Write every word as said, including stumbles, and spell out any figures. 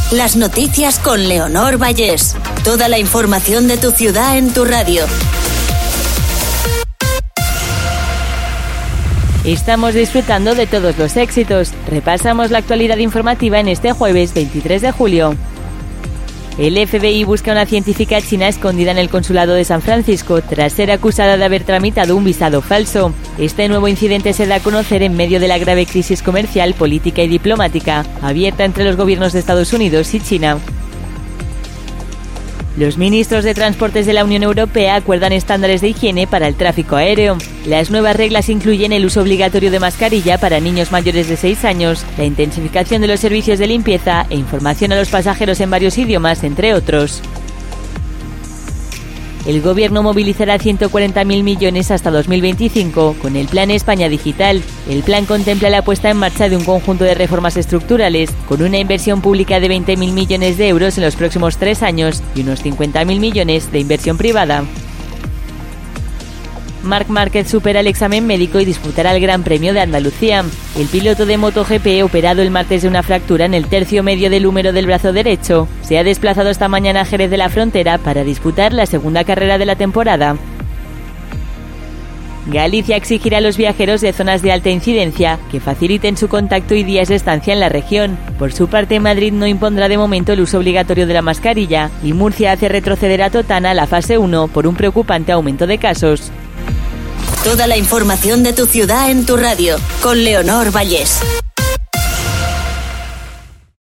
Las noticias con Leonor Vallés. Toda la información de tu ciudad en tu radio. Estamos disfrutando de todos los éxitos. Repasamos la actualidad informativa en este jueves veintitrés de julio. El F B I busca a una científica china escondida en el consulado de San Francisco tras ser acusada de haber tramitado un visado falso. Este nuevo incidente se da a conocer en medio de la grave crisis comercial, política y diplomática abierta entre los gobiernos de Estados Unidos y China. Los ministros de Transportes de la Unión Europea acuerdan estándares de higiene para el tráfico aéreo. Las nuevas reglas incluyen el uso obligatorio de mascarilla para niños mayores de seis años, la intensificación de los servicios de limpieza e información a los pasajeros en varios idiomas, entre otros. El gobierno movilizará ciento cuarenta mil millones hasta dos mil veinticinco con el Plan España Digital. El plan contempla la puesta en marcha de un conjunto de reformas estructurales, con una inversión pública de veinte mil millones de euros en los próximos tres años y unos cincuenta mil millones de inversión privada. Marc Márquez supera el examen médico y disputará el Gran Premio de Andalucía. El piloto de MotoGP, operado el martes de una fractura en el tercio medio del húmero del brazo derecho, se ha desplazado esta mañana a Jerez de la Frontera para disputar la segunda carrera de la temporada. Galicia exigirá a los viajeros de zonas de alta incidencia que faciliten su contacto y días de estancia en la región. Por su parte, Madrid no impondrá de momento el uso obligatorio de la mascarilla y Murcia hace retroceder a Totana a la fase uno por un preocupante aumento de casos. Toda la información de tu ciudad en tu radio, con Leonor Vallés.